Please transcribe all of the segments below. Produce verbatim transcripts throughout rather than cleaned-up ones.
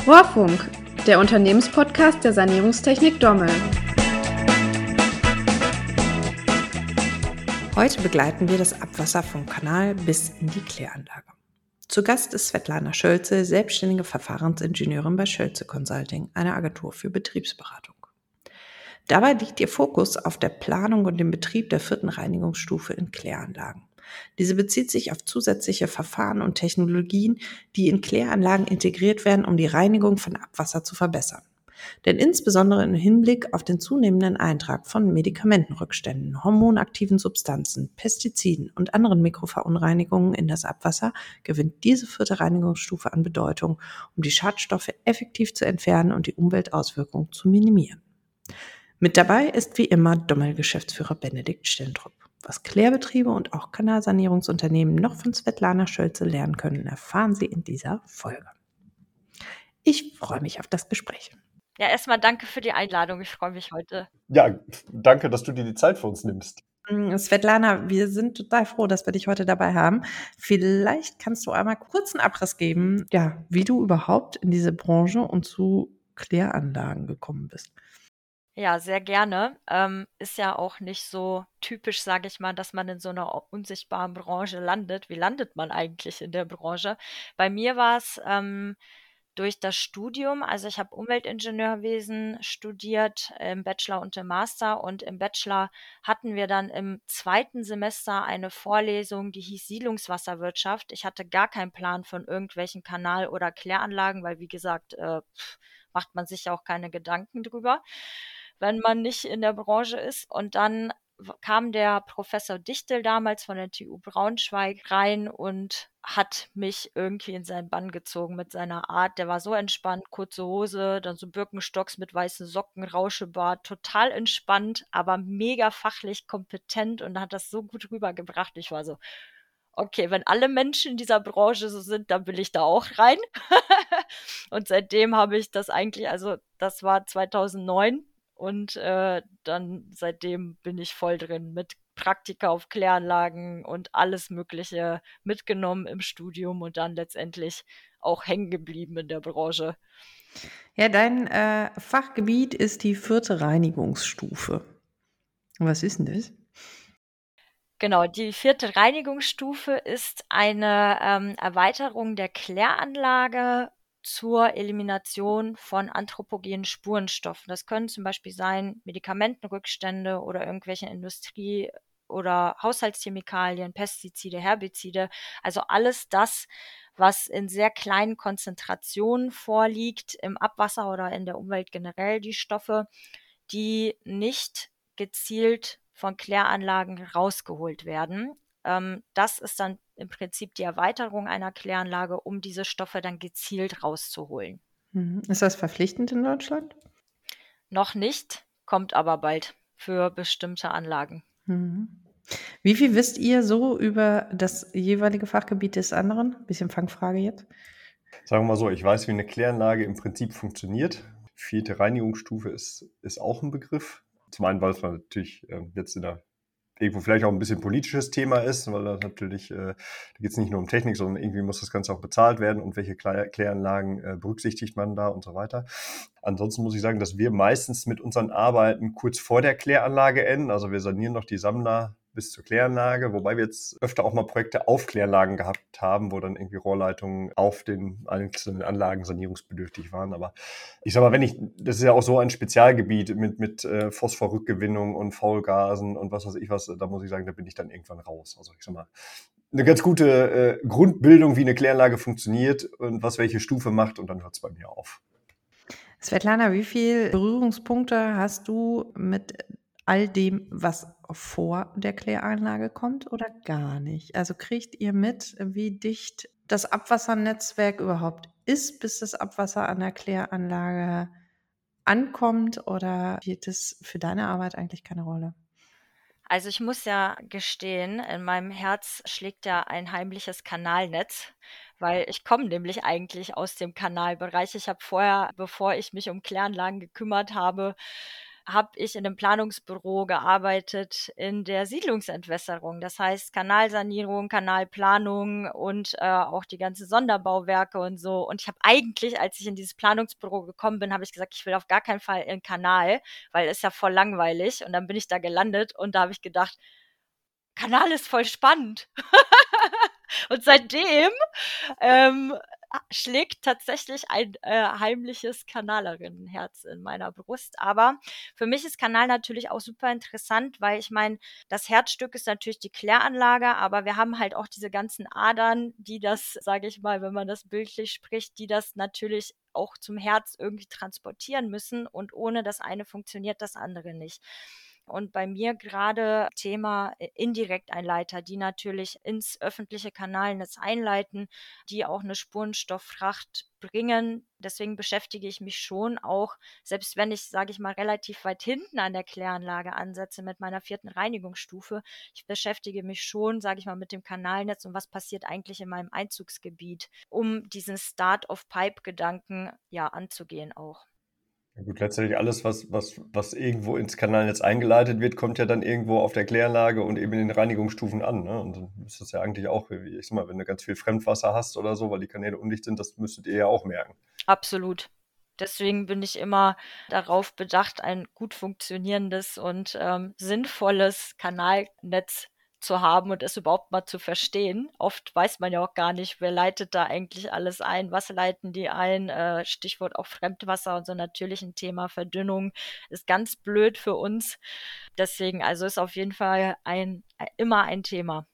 Rohrfunk, der Unternehmenspodcast der Sanierungstechnik Dommel. Heute begleiten wir das Abwasser vom Kanal bis in die Kläranlage. Zu Gast ist Svetlana Schölze, selbstständige Verfahrensingenieurin bei Schölze Consulting, einer Agentur für Betriebsberatung. Dabei liegt ihr Fokus auf der Planung und dem Betrieb der vierten Reinigungsstufe in Kläranlagen. Diese bezieht sich auf zusätzliche Verfahren und Technologien, die in Kläranlagen integriert werden, um die Reinigung von Abwasser zu verbessern. Denn insbesondere im Hinblick auf den zunehmenden Eintrag von Medikamentenrückständen, hormonaktiven Substanzen, Pestiziden und anderen Mikroverunreinigungen in das Abwasser gewinnt diese vierte Reinigungsstufe an Bedeutung, um die Schadstoffe effektiv zu entfernen und die Umweltauswirkungen zu minimieren. Mit dabei ist wie immer Dommel-Geschäftsführer Benedikt Stentrup. Was Klärbetriebe und auch Kanalsanierungsunternehmen noch von Svetlana Schölze lernen können, erfahren Sie in dieser Folge. Ich freue mich auf das Gespräch. Ja, erstmal danke für die Einladung. Ich freue mich heute. Ja, danke, dass du dir die Zeit für uns nimmst. Svetlana, wir sind total froh, dass wir dich heute dabei haben. Vielleicht kannst du einmal kurz einen Abriss geben, ja, wie du überhaupt in diese Branche und zu Kläranlagen gekommen bist. Ja, sehr gerne. Ähm, ist ja auch nicht so typisch, sage ich mal, dass man in so einer unsichtbaren Branche landet. Wie landet man eigentlich in der Branche? Bei mir war es ähm, durch das Studium, also ich habe Umweltingenieurwesen studiert im Bachelor und im Master, und im Bachelor hatten wir dann im zweiten Semester eine Vorlesung, die hieß Siedlungswasserwirtschaft. Ich hatte gar keinen Plan von irgendwelchen Kanal- oder Kläranlagen, weil wie gesagt, äh, pff, macht man sich ja auch keine Gedanken drüber, wenn man nicht in der Branche ist. Und dann kam der Professor Dichtel damals von der T U Braunschweig rein und hat mich irgendwie in seinen Bann gezogen mit seiner Art. Der war so entspannt, kurze Hose, dann so Birkenstocks mit weißen Socken, Rauschebart, total entspannt, aber mega fachlich kompetent und hat das so gut rübergebracht. Ich war so, okay, wenn alle Menschen in dieser Branche so sind, dann will ich da auch rein. Und seitdem habe ich das eigentlich, also das war zweitausendneun. Und äh, dann seitdem bin ich voll drin mit Praktika auf Kläranlagen und alles Mögliche mitgenommen im Studium und dann letztendlich auch hängen geblieben in der Branche. Ja, dein äh, Fachgebiet ist die vierte Reinigungsstufe. Was ist denn das? Genau, die vierte Reinigungsstufe ist eine ähm, Erweiterung der Kläranlage zur Elimination von anthropogenen Spurenstoffen. Das können zum Beispiel sein Medikamentenrückstände oder irgendwelche Industrie- oder Haushaltschemikalien, Pestizide, Herbizide. Also alles das, was in sehr kleinen Konzentrationen vorliegt im Abwasser oder in der Umwelt generell, die Stoffe, die nicht gezielt von Kläranlagen rausgeholt werden. Ähm, das ist dann im Prinzip die Erweiterung einer Kläranlage, um diese Stoffe dann gezielt rauszuholen. Mhm. Ist das verpflichtend in Deutschland? Noch nicht, kommt aber bald für bestimmte Anlagen. Mhm. Wie viel wisst ihr so über das jeweilige Fachgebiet des anderen? Bisschen Fangfrage jetzt. Sagen wir mal so, ich weiß, wie eine Kläranlage im Prinzip funktioniert. Vierte Reinigungsstufe ist, ist auch ein Begriff. Zum einen, weil es natürlich äh, jetzt in der irgendwo vielleicht auch ein bisschen politisches Thema ist, weil das natürlich, äh, da geht es nicht nur um Technik, sondern irgendwie muss das Ganze auch bezahlt werden und welche Klär- Kläranlagen äh, berücksichtigt man da und so weiter. Ansonsten muss ich sagen, dass wir meistens mit unseren Arbeiten kurz vor der Kläranlage enden. Also wir sanieren noch die Sammler bis zur Kläranlage, wobei wir jetzt öfter auch mal Projekte auf Kläranlagen gehabt haben, wo dann irgendwie Rohrleitungen auf den einzelnen Anlagen sanierungsbedürftig waren. Aber ich sag mal, wenn ich, das ist ja auch so ein Spezialgebiet mit, mit äh, Phosphorrückgewinnung und Faulgasen und was weiß ich was, da muss ich sagen, da bin ich dann irgendwann raus. Also ich sag mal, eine ganz gute äh, Grundbildung, wie eine Kläranlage funktioniert und was welche Stufe macht, und dann hört es bei mir auf. Svetlana, wie viele Berührungspunkte hast du mit all dem, was vor der Kläranlage kommt, oder gar nicht? Also kriegt ihr mit, wie dicht das Abwassernetzwerk überhaupt ist, bis das Abwasser an der Kläranlage ankommt, oder spielt das für deine Arbeit eigentlich keine Rolle? Also ich muss ja gestehen, in meinem Herz schlägt ja ein heimliches Kanalnetz, weil ich komme nämlich eigentlich aus dem Kanalbereich. Ich habe vorher, bevor ich mich um Kläranlagen gekümmert habe, habe ich in einem Planungsbüro gearbeitet in der Siedlungsentwässerung. Das heißt Kanalsanierung, Kanalplanung und äh, auch die ganzen Sonderbauwerke und so. Und ich habe eigentlich, als ich in dieses Planungsbüro gekommen bin, habe ich gesagt, ich will auf gar keinen Fall in den Kanal, weil es ja voll langweilig. Und dann bin ich da gelandet und da habe ich gedacht, Kanal ist voll spannend. Und seitdem ähm, schlägt tatsächlich ein äh, heimliches Kanalerinnenherz in meiner Brust. Aber für mich ist Kanal natürlich auch super interessant, weil ich meine, das Herzstück ist natürlich die Kläranlage, aber wir haben halt auch diese ganzen Adern, die das, sage ich mal, wenn man das bildlich spricht, die das natürlich auch zum Herz irgendwie transportieren müssen. Und ohne das eine funktioniert das andere nicht. Und bei mir gerade Thema äh, Indirekteinleiter, die natürlich ins öffentliche Kanalnetz einleiten, die auch eine Spurenstofffracht bringen. Deswegen beschäftige ich mich schon auch, selbst wenn ich, sage ich mal, relativ weit hinten an der Kläranlage ansetze mit meiner vierten Reinigungsstufe, ich beschäftige mich schon, sage ich mal, mit dem Kanalnetz und was passiert eigentlich in meinem Einzugsgebiet, um diesen Start-of-Pipe-Gedanken ja anzugehen auch. Ja gut, letztendlich alles, was, was, was irgendwo ins Kanalnetz eingeleitet wird, kommt ja dann irgendwo auf der Kläranlage und eben in den Reinigungsstufen an. Ne? Und dann ist das ja eigentlich auch, wie ich sag mal, wenn du ganz viel Fremdwasser hast oder so, weil die Kanäle undicht sind, das müsstet ihr ja auch merken. Absolut. Deswegen bin ich immer darauf bedacht, ein gut funktionierendes und ähm, sinnvolles Kanalnetz zu haben und es überhaupt mal zu verstehen. Oft weiß man ja auch gar nicht, wer leitet da eigentlich alles ein, was leiten die ein, äh, Stichwort auch Fremdwasser und so natürlich ein Thema Verdünnung ist ganz blöd für uns. Deswegen, also ist auf jeden Fall ein, immer ein Thema.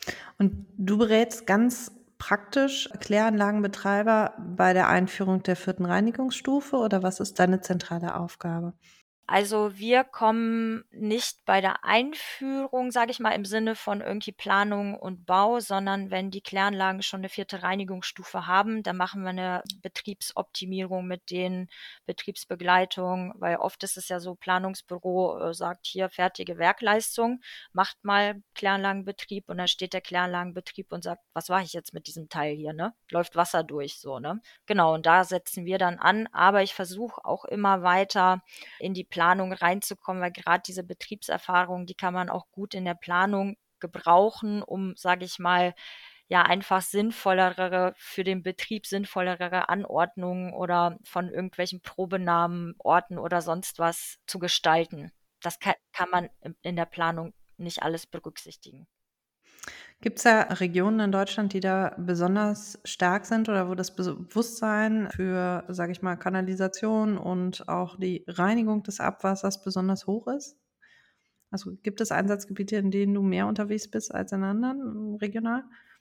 Und du berätst ganz praktisch Kläranlagenbetreiber bei der Einführung der vierten Reinigungsstufe oder was ist deine zentrale Aufgabe? Also wir kommen nicht bei der Einführung, sage ich mal, im Sinne von irgendwie Planung und Bau, sondern wenn die Kläranlagen schon eine vierte Reinigungsstufe haben, dann machen wir eine Betriebsoptimierung mit denen, Betriebsbegleitung, weil oft ist es ja so, Planungsbüro äh, sagt hier fertige Werkleistung, macht mal Kläranlagenbetrieb und dann steht der Kläranlagenbetrieb und sagt, was mache ich jetzt mit diesem Teil hier, ne? Läuft Wasser durch, so, ne? Genau, und da setzen wir dann an, aber ich versuche auch immer weiter in die Planung reinzukommen, weil gerade diese Betriebserfahrung, die kann man auch gut in der Planung gebrauchen, um, sage ich mal, ja einfach sinnvollere, für den Betrieb sinnvollere Anordnungen oder von irgendwelchen Probenamen, Orten oder sonst was zu gestalten. Das kann, kann man in der Planung nicht alles berücksichtigen. Gibt es da Regionen in Deutschland, die da besonders stark sind oder wo das Bewusstsein für, sage ich mal, Kanalisation und auch die Reinigung des Abwassers besonders hoch ist? Also gibt es Einsatzgebiete, in denen du mehr unterwegs bist als in anderen regional?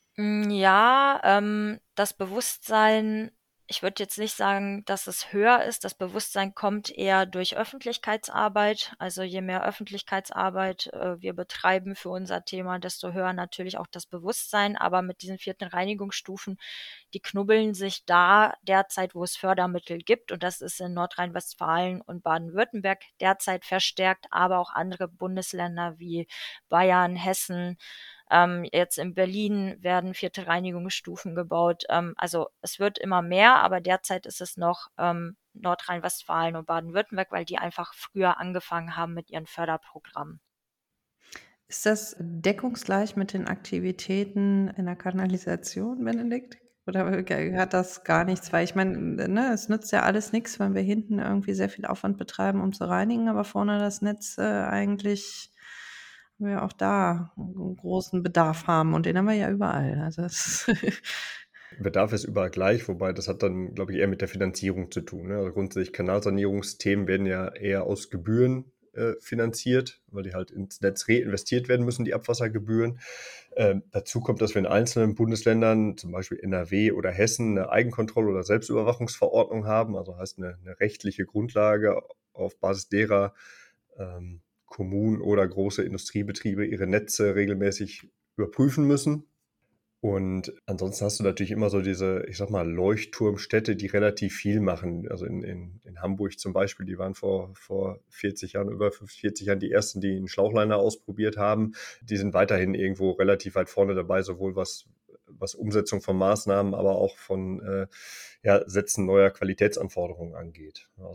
Ja, ähm, das Bewusstsein, ich würde jetzt nicht sagen, dass es höher ist. Das Bewusstsein kommt eher durch Öffentlichkeitsarbeit. Also je mehr Öffentlichkeitsarbeit äh, wir betreiben für unser Thema, desto höher natürlich auch das Bewusstsein. Aber mit diesen vierten Reinigungsstufen, die knubbeln sich da derzeit, wo es Fördermittel gibt. Und das ist in Nordrhein-Westfalen und Baden-Württemberg derzeit verstärkt, aber auch andere Bundesländer wie Bayern, Hessen. Ähm, jetzt in Berlin werden vierte Reinigungsstufen gebaut. Ähm, also es wird immer mehr, aber derzeit ist es noch ähm, Nordrhein-Westfalen und Baden-Württemberg, weil die einfach früher angefangen haben mit ihren Förderprogrammen. Ist das deckungsgleich mit den Aktivitäten in der Kanalisation, Benedikt? Oder hat das gar nichts? Weil ich meine, ne, es nützt ja alles nichts, wenn wir hinten irgendwie sehr viel Aufwand betreiben, um zu reinigen, aber vorne das Netz äh, eigentlich wir auch da einen großen Bedarf haben und den haben wir ja überall. Also das Bedarf ist überall gleich, wobei das hat dann, glaube ich, eher mit der Finanzierung zu tun. Ne? Also grundsätzlich Kanalsanierungsthemen werden ja eher aus Gebühren äh, finanziert, weil die halt ins Netz reinvestiert werden müssen, die Abwassergebühren. Ähm, dazu kommt, dass wir in einzelnen Bundesländern, zum Beispiel N R W oder Hessen, eine Eigenkontrolle- oder Selbstüberwachungsverordnung haben, also heißt eine, eine rechtliche Grundlage, auf Basis derer ähm, Kommunen oder große Industriebetriebe ihre Netze regelmäßig überprüfen müssen. Und ansonsten hast du natürlich immer so diese, ich sag mal, Leuchtturmstädte, die relativ viel machen. Also in, in, in Hamburg zum Beispiel, die waren vor, vor vierzig Jahren, über vierzig Jahren die ersten, die einen Schlauchliner ausprobiert haben. Die sind weiterhin irgendwo relativ weit vorne dabei, sowohl was, was Umsetzung von Maßnahmen, aber auch von äh, ja, Setzen neuer Qualitätsanforderungen angeht. Also es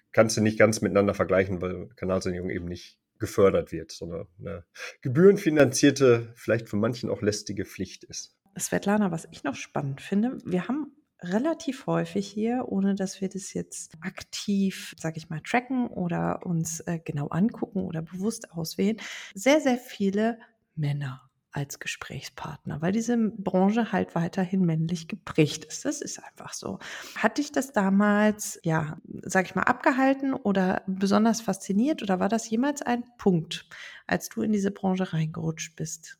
kannst du nicht ganz miteinander vergleichen, weil Kanalsanierung eben nicht gefördert wird, sondern eine gebührenfinanzierte, vielleicht für manchen auch lästige Pflicht ist. Svetlana, was ich noch spannend finde, wir haben relativ häufig hier, ohne dass wir das jetzt aktiv, sag ich mal, tracken oder uns äh, genau angucken oder bewusst auswählen, sehr, sehr viele Männer als Gesprächspartner, weil diese Branche halt weiterhin männlich geprägt ist. Das ist einfach so. Hat dich das damals, ja, sag ich mal, abgehalten oder besonders fasziniert oder war das jemals ein Punkt, als du in diese Branche reingerutscht bist,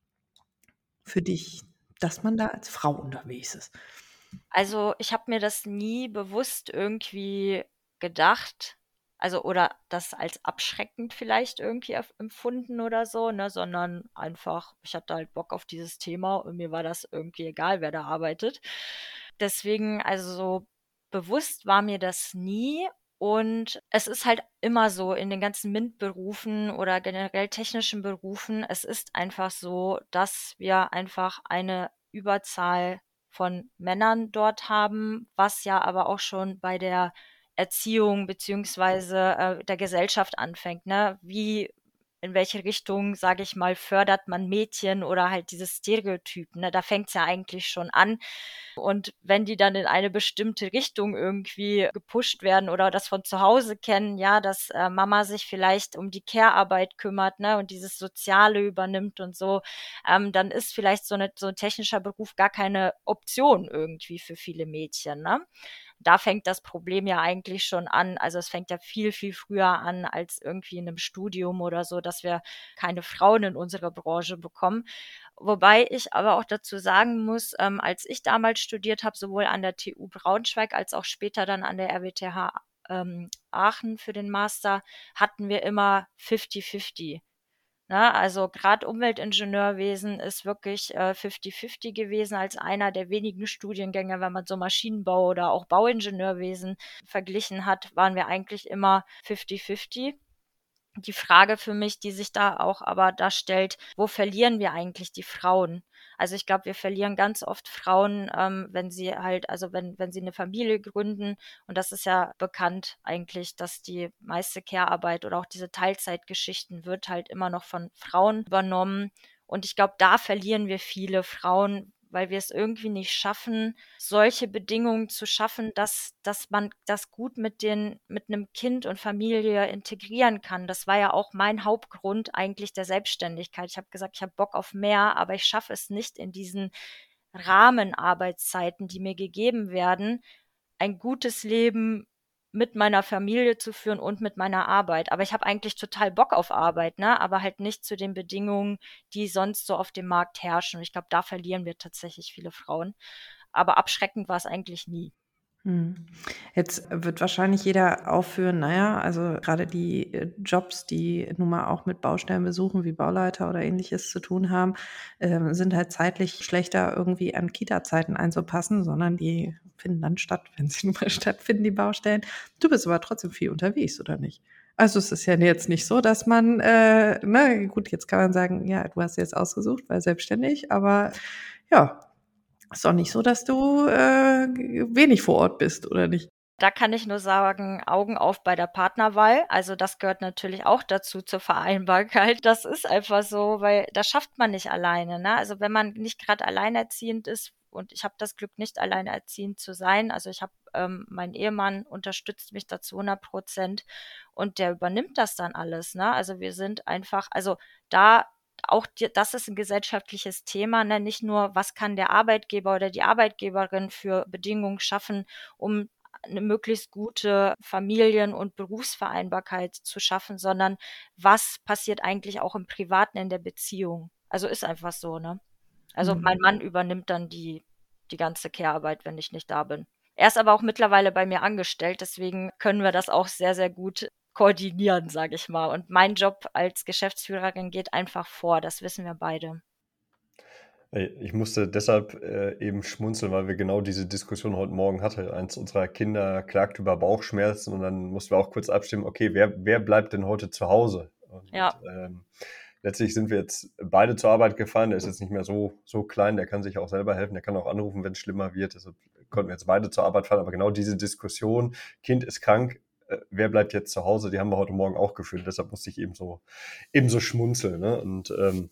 für dich, dass man da als Frau unterwegs ist? Also, ich habe mir das nie bewusst irgendwie gedacht, also oder das als abschreckend vielleicht irgendwie erf empfunden oder so, ne, sondern einfach, ich hatte halt Bock auf dieses Thema und mir war das irgendwie egal, wer da arbeitet. Deswegen, also so bewusst war mir das nie und es ist halt immer so in den ganzen MINT-Berufen oder generell technischen Berufen, es ist einfach so, dass wir einfach eine Überzahl von Männern dort haben, was ja aber auch schon bei der Erziehung beziehungsweise äh, der Gesellschaft anfängt, ne? Wie, in welche Richtung, sage ich mal, fördert man Mädchen oder halt dieses Stereotyp, ne? Da fängt's ja eigentlich schon an. Und wenn die dann in eine bestimmte Richtung irgendwie gepusht werden oder das von zu Hause kennen, ja, dass äh, Mama sich vielleicht um die Care-Arbeit kümmert, ne, und dieses Soziale übernimmt und so, ähm, dann ist vielleicht so, eine, so ein technischer Beruf gar keine Option irgendwie für viele Mädchen, ne? Da fängt das Problem ja eigentlich schon an. Also es fängt ja viel, viel früher an als irgendwie in einem Studium oder so, dass wir keine Frauen in unsere Branche bekommen. Wobei ich aber auch dazu sagen muss, ähm, als ich damals studiert habe, sowohl an der T U Braunschweig als auch später dann an der R W T H ähm, Aachen für den Master, hatten wir immer fünfzig fünfzig. Ne? Also gerade Umweltingenieurwesen ist wirklich äh, fünfzig fünfzig gewesen als einer der wenigen Studiengänge, wenn man so Maschinenbau oder auch Bauingenieurwesen verglichen hat, waren wir eigentlich immer fünfzig fünfzig. Die Frage für mich, die sich da auch aber da stellt, wo verlieren wir eigentlich die Frauen? Also ich glaube, wir verlieren ganz oft Frauen, ähm, wenn sie halt, also wenn, wenn sie eine Familie gründen, und das ist ja bekannt eigentlich, dass die meiste Care-Arbeit oder auch diese Teilzeitgeschichten wird halt immer noch von Frauen übernommen. Und ich glaube, da verlieren wir viele Frauen, weil wir es irgendwie nicht schaffen, solche Bedingungen zu schaffen, dass, dass man das gut mit den, mit einem Kind und Familie integrieren kann. Das war ja auch mein Hauptgrund eigentlich der Selbstständigkeit. Ich habe gesagt, ich habe Bock auf mehr, aber ich schaffe es nicht in diesen Rahmenarbeitszeiten, die mir gegeben werden, ein gutes Leben mit meiner Familie zu führen und mit meiner Arbeit. Aber ich habe eigentlich total Bock auf Arbeit, ne? Aber halt nicht zu den Bedingungen, die sonst so auf dem Markt herrschen. Und ich glaube, da verlieren wir tatsächlich viele Frauen. Aber abschreckend war es eigentlich nie. Hm. Jetzt wird wahrscheinlich jeder aufführen, naja, also gerade die äh, Jobs, die nun mal auch mit Baustellenbesuchen wie Bauleiter oder ähnliches zu tun haben, ähm, sind halt zeitlich schlechter irgendwie an Kita-Zeiten einzupassen, sondern die finden dann statt, wenn sie nun mal stattfinden, die Baustellen. Du bist aber trotzdem viel unterwegs, oder nicht? Also es ist ja jetzt nicht so, dass man, äh, na gut, jetzt kann man sagen, ja, du hast jetzt ausgesucht, weil selbstständig, aber ja, ist doch nicht so, dass du äh, wenig vor Ort bist, oder nicht? Da kann ich nur sagen, Augen auf bei der Partnerwahl. Also das gehört natürlich auch dazu zur Vereinbarkeit. Das ist einfach so, weil das schafft man nicht alleine. Ne? Also wenn man nicht gerade alleinerziehend ist, und ich habe das Glück, nicht alleinerziehend zu sein. Also ich habe, ähm, mein Ehemann unterstützt mich da zu hundert Prozent und der übernimmt das dann alles. Ne? Also wir sind einfach, also da auch die, das ist ein gesellschaftliches Thema, ne? Nicht nur, was kann der Arbeitgeber oder die Arbeitgeberin für Bedingungen schaffen, um eine möglichst gute Familien- und Berufsvereinbarkeit zu schaffen, sondern was passiert eigentlich auch im Privaten in der Beziehung? Also ist einfach so, ne? Also Mhm. mein Mann übernimmt dann die, die ganze Care-Arbeit, wenn ich nicht da bin. Er ist aber auch mittlerweile bei mir angestellt, deswegen können wir das auch sehr, sehr gut koordinieren, sage ich mal. Und mein Job als Geschäftsführerin geht einfach vor, das wissen wir beide. Ich musste deshalb äh, eben schmunzeln, weil wir genau diese Diskussion heute Morgen hatten. Eins unserer Kinder klagt über Bauchschmerzen und dann mussten wir auch kurz abstimmen, okay, wer, wer bleibt denn heute zu Hause? Und Ja. ähm, letztlich sind wir jetzt beide zur Arbeit gefahren. Der ist jetzt nicht mehr so, so klein, der kann sich auch selber helfen, der kann auch anrufen, wenn es schlimmer wird. Deshalb konnten wir jetzt beide zur Arbeit fahren. Aber genau diese Diskussion, Kind ist krank, äh, wer bleibt jetzt zu Hause, die haben wir heute Morgen auch geführt. Deshalb musste ich eben so, eben so schmunzeln. Ne? Und ähm,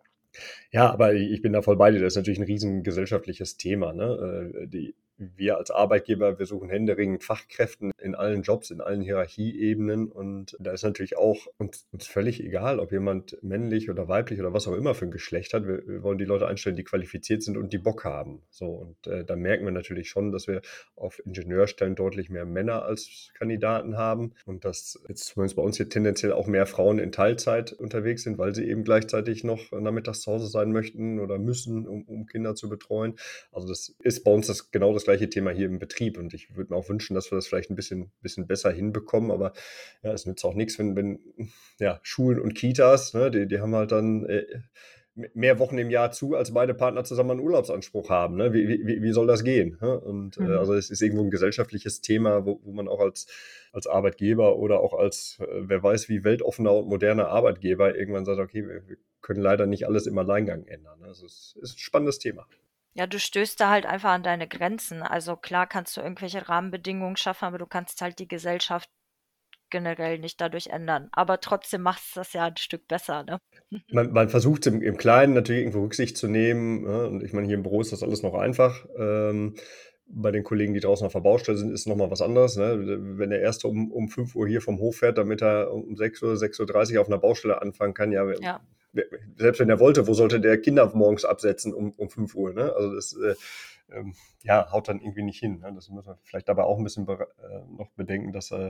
ja, aber ich bin da voll bei dir. Das ist natürlich ein riesen gesellschaftliches Thema. Ne? Äh, Die, wir als Arbeitgeber, wir suchen händeringend Fachkräften in allen Jobs, in allen Hierarchieebenen. Und da ist natürlich auch uns, uns völlig egal, ob jemand männlich oder weiblich oder was auch immer für ein Geschlecht hat. Wir, wir wollen die Leute einstellen, die qualifiziert sind und die Bock haben. So, und äh, da merken wir natürlich schon, dass wir auf Ingenieurstellen deutlich mehr Männer als Kandidaten haben und dass jetzt zumindest bei uns hier tendenziell auch mehr Frauen in Teilzeit unterwegs sind, weil sie eben gleichzeitig noch nachmittags zu Hause sein möchten oder müssen, um, um Kinder zu betreuen. Also das ist bei uns das genau das gleiche Thema hier im Betrieb und ich würde mir auch wünschen, dass wir das vielleicht ein bisschen, bisschen besser hinbekommen, aber ja, es nützt auch nichts, wenn, wenn ja, Schulen und Kitas, ne, die, die haben halt dann äh, mehr Wochen im Jahr zu, als beide Partner zusammen einen Urlaubsanspruch haben. Ne? Wie, wie, wie soll das gehen? Ne? Und Mhm. äh, also es ist irgendwo ein gesellschaftliches Thema, wo, wo man auch als, als Arbeitgeber oder auch als, äh, wer weiß, wie weltoffener und moderner Arbeitgeber irgendwann sagt, okay, wir, wir können leider nicht alles im Alleingang ändern. Ne? Also es ist ein spannendes Thema. Ja, du stößt da halt einfach an deine Grenzen. Also klar kannst du irgendwelche Rahmenbedingungen schaffen, aber du kannst halt die Gesellschaft generell nicht dadurch ändern. Aber trotzdem macht es das ja ein Stück besser, ne? Man, man versucht im, im Kleinen natürlich irgendwo Rücksicht zu nehmen. Ne? Und ich meine, hier im Büro ist das alles noch einfach. Ähm, bei den Kollegen, die draußen auf der Baustelle sind, ist nochmal was anderes. Ne? Wenn der Erste um, um fünf Uhr hier vom Hof fährt, damit er um sechs Uhr, sechs Uhr dreißig auf einer Baustelle anfangen kann, ja, Ja. selbst wenn er wollte, wo sollte der Kinder morgens absetzen um, um fünf Uhr? Ne? Also das äh, ähm, ja, haut dann irgendwie nicht hin. Ne? Das muss man vielleicht dabei auch ein bisschen be- äh, noch bedenken, dass äh,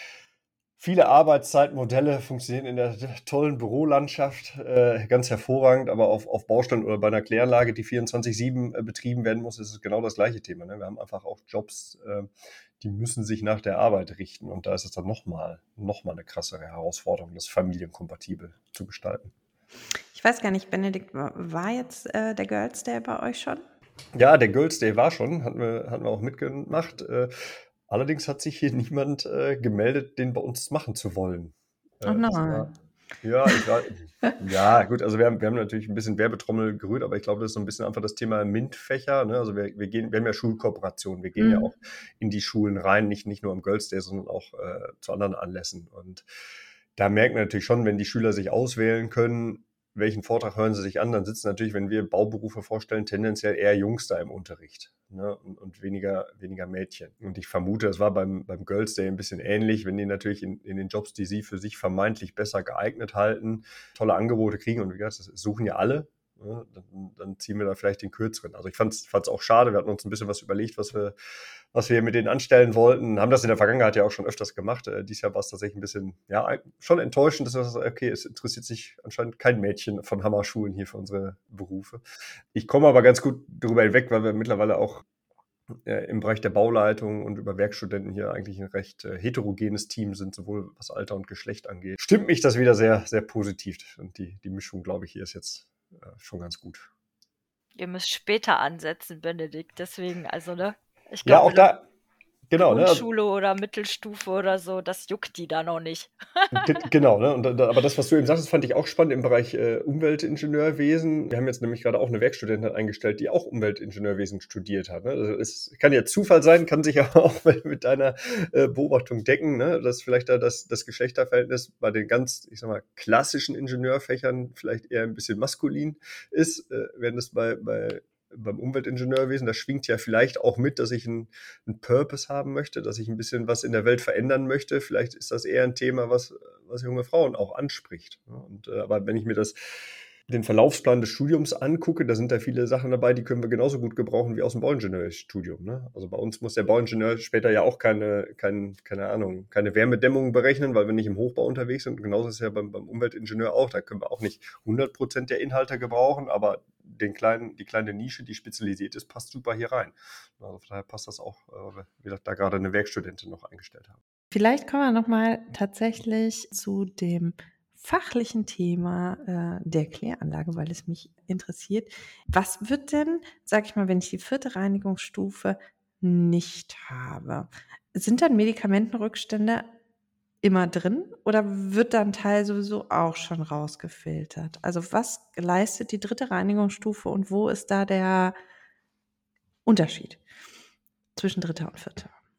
viele Arbeitszeitmodelle funktionieren in der tollen Bürolandschaft äh, ganz hervorragend, aber auf, auf Baustellen oder bei einer Kläranlage, die vierundzwanzig sieben äh, betrieben werden muss, ist es genau das gleiche Thema. Ne? Wir haben einfach auch Jobs, äh, die müssen sich nach der Arbeit richten und da ist es dann nochmal noch mal eine krassere Herausforderung, das familienkompatibel zu gestalten. Ich weiß gar nicht, Benedikt, war war jetzt äh, der Girls Day bei euch schon? Ja, der Girls Day war schon, hatten wir, hatten wir auch mitgemacht. Äh, allerdings hat sich hier niemand äh, gemeldet, den bei uns machen zu wollen. Äh, Ach das nein. war, ja, ich war, ja, gut, also wir haben, wir haben natürlich ein bisschen Werbetrommel gerührt, aber ich glaube, das ist so ein bisschen einfach das Thema MINT-Fächer. Ne? Also wir, wir gehen, wir haben ja Schulkooperationen, wir gehen Mhm. ja auch in die Schulen rein, nicht, nicht nur am Girls Day, sondern auch äh, zu anderen Anlässen. Und da merken wir natürlich schon, wenn die Schüler sich auswählen können, welchen Vortrag hören sie sich an, dann sitzen natürlich, wenn wir Bauberufe vorstellen, tendenziell eher Jungs da im Unterricht, ne? und, und weniger, weniger Mädchen. Und ich vermute, das war beim, beim Girls Day ein bisschen ähnlich, wenn die natürlich in, in den Jobs, die sie für sich vermeintlich besser geeignet halten, tolle Angebote kriegen. Und wie gesagt, das suchen ja alle. Ja, dann, dann ziehen wir da vielleicht den kürzeren. Also ich fand es auch schade, wir hatten uns ein bisschen was überlegt, was wir, was wir mit denen anstellen wollten, haben das in der Vergangenheit ja auch schon öfters gemacht. Äh, dieses Jahr war es tatsächlich ein bisschen, ja, schon enttäuschend, dass wir sagen, okay, es interessiert sich anscheinend kein Mädchen von Hammerschulen hier für unsere Berufe. Ich komme aber ganz gut darüber hinweg, weil wir mittlerweile auch äh, im Bereich der Bauleitung und über Werkstudenten hier eigentlich ein recht äh, heterogenes Team sind, sowohl was Alter und Geschlecht angeht. Stimmt mich das wieder sehr, sehr positiv. Und die, die Mischung, glaube ich, hier ist jetzt äh, schon ganz gut. Ihr müsst später ansetzen, Benedikt. Deswegen, also, ne? Ich Ja, glaube, auch da, genau, ne? Grundschule oder Mittelstufe oder so, das juckt die da noch nicht. Ge- Genau, ne? Und, da- aber das, was du eben sagst, fand ich auch spannend im Bereich äh, Umweltingenieurwesen. Wir haben jetzt nämlich gerade auch eine Werkstudentin eingestellt, die auch Umweltingenieurwesen studiert hat. Ne? Also es kann ja Zufall sein, kann sich aber auch mit, mit deiner äh, Beobachtung decken, ne? Dass vielleicht da das, das Geschlechterverhältnis bei den ganz, ich sag mal, klassischen Ingenieurfächern vielleicht eher ein bisschen maskulin ist, äh, während es bei, bei beim Umweltingenieurwesen, da schwingt ja vielleicht auch mit, dass ich einen, einen Purpose haben möchte, dass ich ein bisschen was in der Welt verändern möchte. Vielleicht ist das eher ein Thema, was, was junge Frauen auch anspricht. Und, äh, aber wenn ich mir das, den Verlaufsplan des Studiums angucke, da sind da viele Sachen dabei, die können wir genauso gut gebrauchen wie aus dem Bauingenieurstudium. Ne? Also bei uns muss der Bauingenieur später ja auch keine, kein, keine Ahnung, keine Wärmedämmung berechnen, weil wir nicht im Hochbau unterwegs sind. Und genauso ist es ja beim, beim Umweltingenieur auch. Da können wir auch nicht hundert Prozent der Inhalte gebrauchen, aber den kleinen, die kleine Nische, die spezialisiert ist, passt super hier rein. Also von daher passt das auch, äh, wie gesagt, da gerade eine Werkstudentin noch eingestellt haben. Vielleicht kommen wir nochmal tatsächlich zu dem fachlichen Thema äh, der Kläranlage, weil es mich interessiert. Was wird denn, sag ich mal, wenn ich die vierte Reinigungsstufe nicht habe? Sind dann Medikamentenrückstände immer drin oder wird dann Teil sowieso auch schon rausgefiltert? Also was leistet die dritte Reinigungsstufe und wo ist da der Unterschied zwischen dritter und vierter?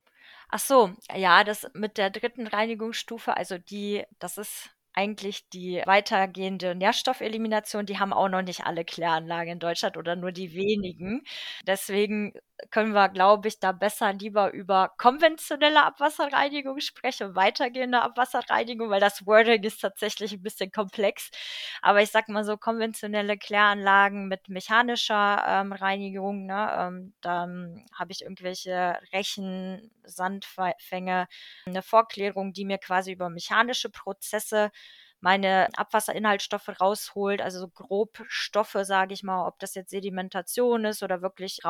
Ach so, ja, das mit der dritten Reinigungsstufe, also die das ist eigentlich die weitergehende Nährstoffelimination, die haben auch noch nicht alle Kläranlagen in Deutschland oder nur die wenigen. Deswegen können wir, glaube ich, da besser lieber über konventionelle Abwasserreinigung sprechen, weitergehende Abwasserreinigung, weil das Wording ist tatsächlich ein bisschen komplex. Aber ich sag mal so, konventionelle Kläranlagen mit mechanischer ähm, Reinigung, ne, ähm, dann habe ich irgendwelche Rechen, Sandfänge, eine Vorklärung, die mir quasi über mechanische Prozesse meine Abwasserinhaltsstoffe rausholt, also so Grobstoffe, sage ich mal, ob das jetzt Sedimentation ist oder wirklich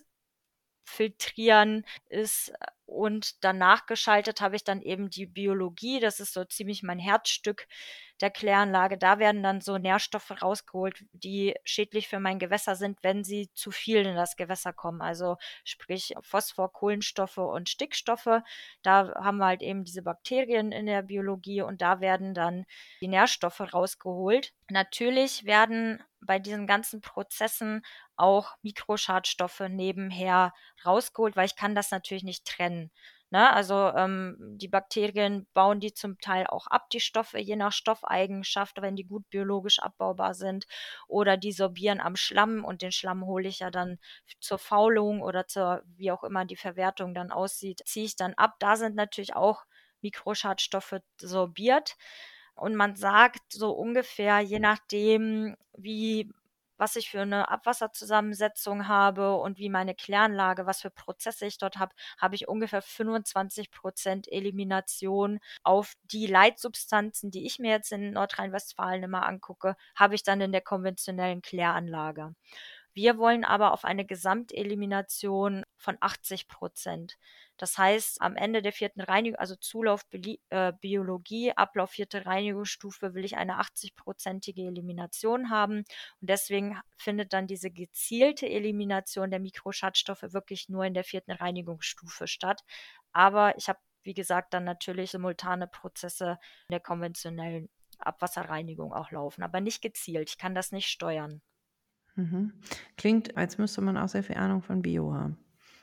rausfiltrieren ist. Und danach geschaltet habe ich dann eben die Biologie, das ist so ziemlich mein Herzstück der Kläranlage. Da werden dann so Nährstoffe rausgeholt, die schädlich für mein Gewässer sind, wenn sie zu viel in das Gewässer kommen. Also sprich Phosphor, Kohlenstoffe und Stickstoffe. Da haben wir halt eben diese Bakterien in der Biologie und da werden dann die Nährstoffe rausgeholt. Natürlich werden bei diesen ganzen Prozessen auch Mikroschadstoffe nebenher rausgeholt, weil ich kann das natürlich nicht trennen. Ne? Also ähm, die Bakterien bauen die zum Teil auch ab, die Stoffe, je nach Stoffeigenschaft, wenn die gut biologisch abbaubar sind. Oder die sorbieren am Schlamm und den Schlamm hole ich ja dann zur Faulung oder zur, wie auch immer die Verwertung dann aussieht, ziehe ich dann ab. Da sind natürlich auch Mikroschadstoffe sorbiert. Und man sagt so ungefähr, je nachdem, wie was ich für eine Abwasserzusammensetzung habe und wie meine Kläranlage, was für Prozesse ich dort habe, habe ich ungefähr fünfundzwanzig Prozent Elimination auf die Leitsubstanzen, die ich mir jetzt in Nordrhein-Westfalen immer angucke, habe ich dann in der konventionellen Kläranlage. Wir wollen aber auf eine Gesamtelimination von achtzig Prozent. Das heißt, am Ende der vierten Reinigung, also Zulauf Bili- äh, Biologie, Ablauf vierte Reinigungsstufe, will ich eine achtzig-prozentige Elimination haben. Und deswegen findet dann diese gezielte Elimination der Mikroschadstoffe wirklich nur in der vierten Reinigungsstufe statt. Aber ich habe, wie gesagt, dann natürlich simultane Prozesse in der konventionellen Abwasserreinigung auch laufen, aber nicht gezielt. Ich kann das nicht steuern. Mhm. Klingt, als müsste man auch sehr viel Ahnung von Bio haben.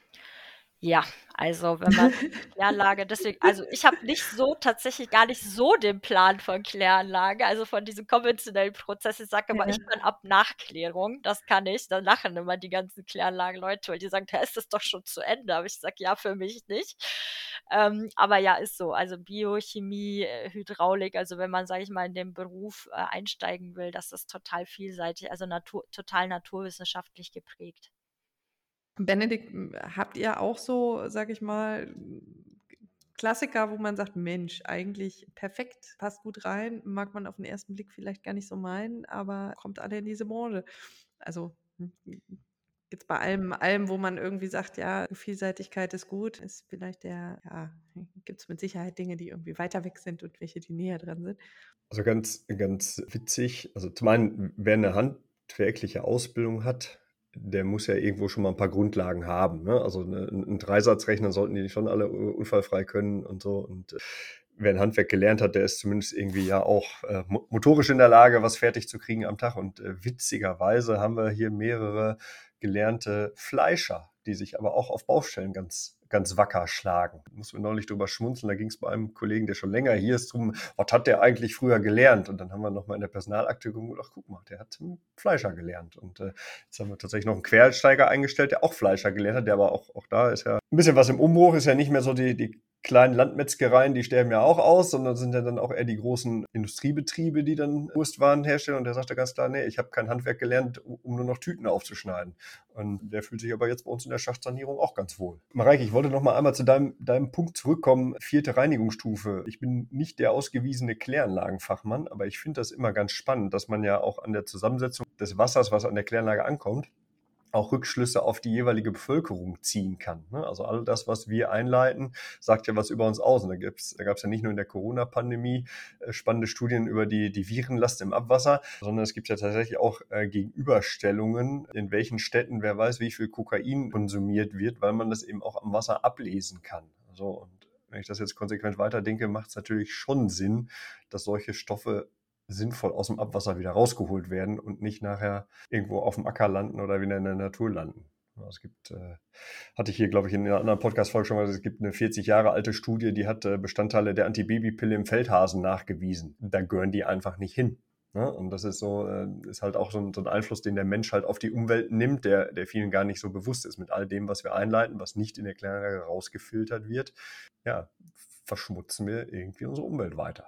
Ja, also wenn man Kläranlage deswegen also ich habe nicht so tatsächlich gar nicht so den Plan von Kläranlage, also von diesem konventionellen Prozess. Ich sage immer, Ja. ich kann ab Nachklärung, das kann ich. Dann lachen immer die ganzen Kläranlagenleute, weil die sagen: „Da ist es doch schon zu Ende.“ Aber ich sage: „Ja, für mich nicht.“ Ähm, aber ja, ist so. Also Biochemie, äh, Hydraulik, also wenn man, sage ich mal, in den Beruf äh, einsteigen will, das ist total vielseitig, also Natur total naturwissenschaftlich geprägt. Benedikt, m, habt ihr auch so, sag ich mal, Klassiker, wo man sagt, Mensch, eigentlich perfekt, passt gut rein, mag man auf den ersten Blick vielleicht gar nicht so meinen, aber kommt alle in diese Branche. Also hm, jetzt bei allem, allem, wo man irgendwie sagt, ja, Vielseitigkeit ist gut, ist vielleicht der, ja, gibt es mit Sicherheit Dinge, die irgendwie weiter weg sind und welche, die näher dran sind. Also ganz, ganz witzig. Also zum einen, wer eine handwerkliche Ausbildung hat, der muss ja irgendwo schon mal ein paar Grundlagen haben. Ne? Also eine, einen Dreisatzrechner sollten die schon alle unfallfrei können und so. Und äh, wer ein Handwerk gelernt hat, der ist zumindest irgendwie ja auch äh, mo- motorisch in der Lage, was fertig zu kriegen am Tag. Und äh, witzigerweise haben wir hier mehrere gelernte Fleischer, die sich aber auch auf Baustellen ganz, ganz wacker schlagen. Da muss man neulich drüber schmunzeln. Da ging es bei einem Kollegen, der schon länger hier ist, drum, was hat der eigentlich früher gelernt? Und dann haben wir nochmal in der Personalakte geguckt, ach guck mal, der hat Fleischer gelernt. Und äh, jetzt haben wir tatsächlich noch einen Quereinsteiger eingestellt, der auch Fleischer gelernt hat, der aber auch, auch da ist ja ein bisschen was im Umbruch, ist ja nicht mehr so die, die kleinen Landmetzgereien, die sterben ja auch aus, sondern sind ja dann auch eher die großen Industriebetriebe, die dann Wurstwaren herstellen. Und der sagte ganz klar, nee, ich habe kein Handwerk gelernt, um nur noch Tüten aufzuschneiden. Und der fühlt sich aber jetzt bei uns in der Schachtsanierung auch ganz wohl. Mareike, ich wollte noch mal einmal zu deinem, deinem Punkt zurückkommen, vierte Reinigungsstufe. Ich bin nicht der ausgewiesene Kläranlagenfachmann, aber ich finde das immer ganz spannend, dass man ja auch an der Zusammensetzung des Wassers, was an der Kläranlage ankommt, auch Rückschlüsse auf die jeweilige Bevölkerung ziehen kann. Also all das, was wir einleiten, sagt ja was über uns aus. Und da gibt's, da gab es ja nicht nur in der Corona-Pandemie äh, spannende Studien über die, die Virenlast im Abwasser, sondern es gibt ja tatsächlich auch äh, Gegenüberstellungen, in welchen Städten, wer weiß, wie viel Kokain konsumiert wird, weil man das eben auch am Wasser ablesen kann. So, und wenn ich das jetzt konsequent weiterdenke, macht es natürlich schon Sinn, dass solche Stoffe sinnvoll aus dem Abwasser wieder rausgeholt werden und nicht nachher irgendwo auf dem Acker landen oder wieder in der Natur landen. Es gibt, äh, hatte ich hier, glaube ich, in einer anderen Podcast-Folge schon mal gesagt, es gibt eine vierzig Jahre alte Studie, die hat äh, Bestandteile der Antibabypille im Feldhasen nachgewiesen. Da gehören die einfach nicht hin. Ne? Und das ist so, äh, ist halt auch so ein, so ein Einfluss, den der Mensch halt auf die Umwelt nimmt, der, der vielen gar nicht so bewusst ist. Mit all dem, was wir einleiten, was nicht in der Kläranlage rausgefiltert wird, ja, verschmutzen wir irgendwie unsere Umwelt weiter.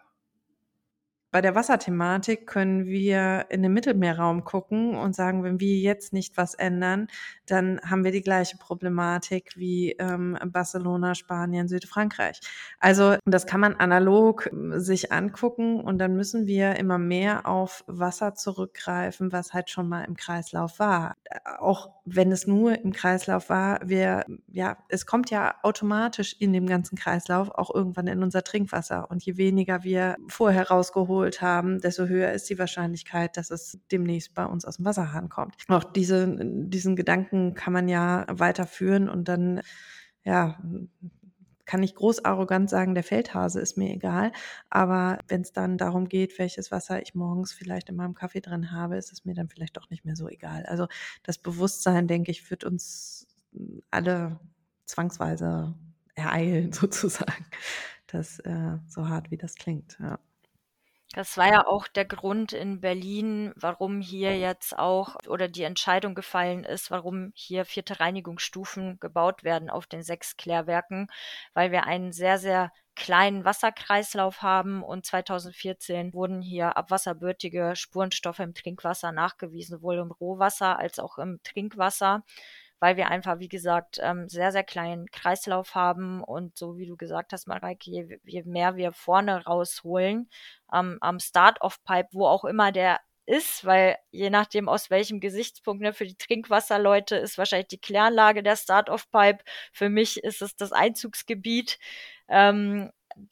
Bei der Wasserthematik können wir in den Mittelmeerraum gucken und sagen, wenn wir jetzt nicht was ändern, dann haben wir die gleiche Problematik wie ähm, Barcelona, Spanien, Südfrankreich. Also das kann man analog äh, sich angucken und dann müssen wir immer mehr auf Wasser zurückgreifen, was halt schon mal im Kreislauf war. Äh, Auch wenn es nur im Kreislauf war, wir, ja, es kommt ja automatisch in dem ganzen Kreislauf auch irgendwann in unser Trinkwasser. Und je weniger wir vorher rausgeholt haben, desto höher ist die Wahrscheinlichkeit, dass es demnächst bei uns aus dem Wasserhahn kommt. Auch diese, diesen Gedanken kann man ja weiterführen und dann, ja, kann ich groß arrogant sagen, der Feldhase ist mir egal, aber wenn es dann darum geht, welches Wasser ich morgens vielleicht in meinem Kaffee drin habe, ist es mir dann vielleicht doch nicht mehr so egal. Also das Bewusstsein, denke ich, wird uns alle zwangsweise ereilen, sozusagen. Das äh, so hart wie das klingt, ja. Das war ja auch der Grund in Berlin, warum hier jetzt auch oder die Entscheidung gefallen ist, warum hier vierte Reinigungsstufen gebaut werden auf den sechs Klärwerken, weil wir einen sehr, sehr kleinen Wasserkreislauf haben und zweitausendvierzehn wurden hier abwasserbürtige Spurenstoffe im Trinkwasser nachgewiesen, sowohl im Rohwasser als auch im Trinkwasser, weil wir einfach, wie gesagt, ähm, sehr, sehr kleinen Kreislauf haben und so wie du gesagt hast, Mareike, je, je mehr wir vorne rausholen, am, am Start-off-Pipe, wo auch immer der ist, weil je nachdem aus welchem Gesichtspunkt, ne, für die Trinkwasserleute ist wahrscheinlich die Kläranlage der Start-off-Pipe, für mich ist es das Einzugsgebiet, ähm,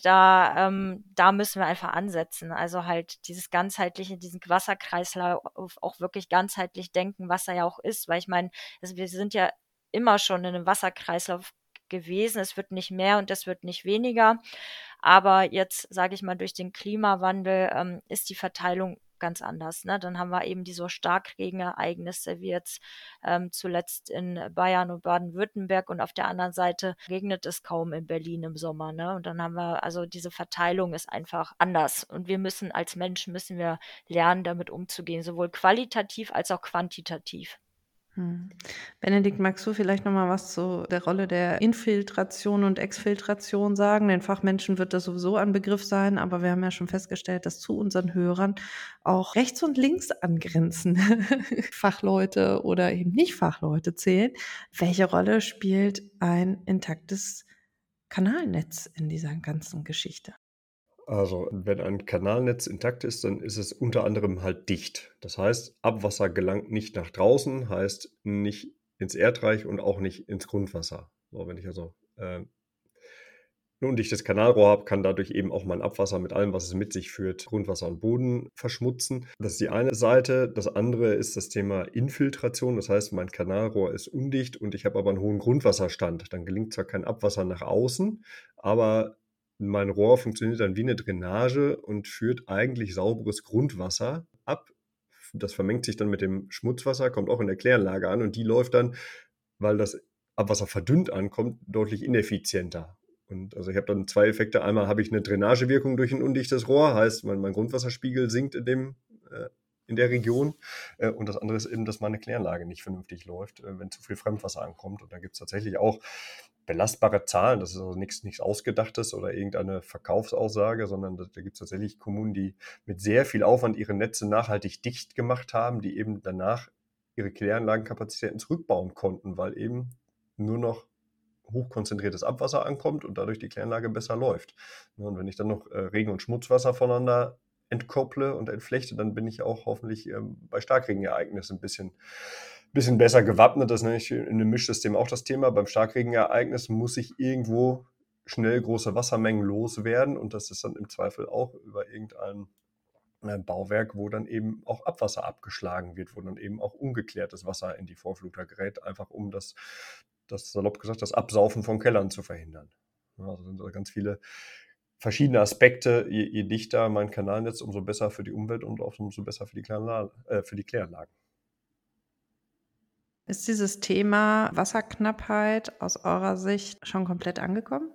da, ähm, da müssen wir einfach ansetzen. Also halt dieses ganzheitliche, diesen Wasserkreislauf auch wirklich ganzheitlich denken, was er ja auch ist, weil ich meine, also wir sind ja immer schon in einem Wasserkreislauf gewesen. Es wird nicht mehr und es wird nicht weniger. Aber jetzt, sage ich mal, durch den Klimawandel ähm, ist die Verteilung ganz anders. Ne? Dann haben wir eben diese Starkregenereignisse wie jetzt ähm, zuletzt in Bayern und Baden-Württemberg und auf der anderen Seite regnet es kaum in Berlin im Sommer. Ne? Und dann haben wir, also diese Verteilung ist einfach anders. Und wir müssen als Menschen, müssen wir lernen, damit umzugehen, sowohl qualitativ als auch quantitativ. Hm. Benedikt, magst du vielleicht nochmal was zu der Rolle der Infiltration und Exfiltration sagen? Den Fachmenschen wird das sowieso ein Begriff sein, aber wir haben ja schon festgestellt, dass zu unseren Hörern auch rechts und links angrenzende Fachleute oder eben nicht Fachleute zählen. Welche Rolle spielt ein intaktes Kanalnetz in dieser ganzen Geschichte? Also, wenn ein Kanalnetz intakt ist, dann ist es unter anderem halt dicht. Das heißt, Abwasser gelangt nicht nach draußen, heißt nicht ins Erdreich und auch nicht ins Grundwasser. So, wenn ich also äh, ein undichtes Kanalrohr habe, kann dadurch eben auch mein Abwasser mit allem, was es mit sich führt, Grundwasser und Boden verschmutzen. Das ist die eine Seite. Das andere ist das Thema Infiltration. Das heißt, mein Kanalrohr ist undicht und ich habe aber einen hohen Grundwasserstand. Dann gelingt zwar kein Abwasser nach außen, aber mein Rohr funktioniert dann wie eine Drainage und führt eigentlich sauberes Grundwasser ab. Das vermengt sich dann mit dem Schmutzwasser, kommt auch in der Kläranlage an und die läuft dann, weil das Abwasser verdünnt ankommt, deutlich ineffizienter. Und also ich habe dann zwei Effekte. Einmal habe ich eine Drainagewirkung durch ein undichtes Rohr, heißt mein, mein Grundwasserspiegel sinkt in, dem, äh, in der Region. Äh, und das andere ist eben, dass meine Kläranlage nicht vernünftig läuft, äh, wenn zu viel Fremdwasser ankommt. Und da gibt es tatsächlich auch belastbare Zahlen. Das ist also nichts, nichts Ausgedachtes oder irgendeine Verkaufsaussage, sondern da, da gibt es tatsächlich Kommunen, die mit sehr viel Aufwand ihre Netze nachhaltig dicht gemacht haben, die eben danach ihre Kläranlagenkapazitäten zurückbauen konnten, weil eben nur noch hochkonzentriertes Abwasser ankommt und dadurch die Kläranlage besser läuft. Und wenn ich dann noch äh, Regen- und Schmutzwasser voneinander entkopple und entflechte, dann bin ich auch hoffentlich ähm, bei Starkregenereignissen ein bisschen, bisschen besser gewappnet. Das ist nämlich in einem Mischsystem auch das Thema. Beim Starkregenereignis muss ich irgendwo schnell große Wassermengen loswerden und das ist dann im Zweifel auch über irgendein Bauwerk, wo dann eben auch Abwasser abgeschlagen wird, wo dann eben auch ungeklärtes Wasser in die Vorfluter gerät, einfach um das, das salopp gesagt, das Absaufen von Kellern zu verhindern. Ja, also sind da ganz viele verschiedene Aspekte. Je, je dichter mein Kanalnetz, umso besser für die Umwelt und auch umso besser für die, Kläranlagen, äh, für die Kläranlagen. Ist dieses Thema Wasserknappheit aus eurer Sicht schon komplett angekommen?